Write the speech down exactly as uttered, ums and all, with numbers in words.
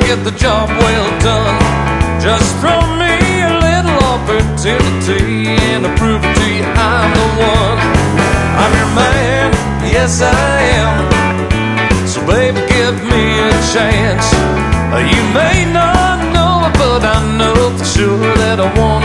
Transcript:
get the job well done. Just throw me a little opportunity and I'll prove to you I'm the one. I'm your man, yes I am. So baby, give me a chance. You may not know it, but I know for sure that I want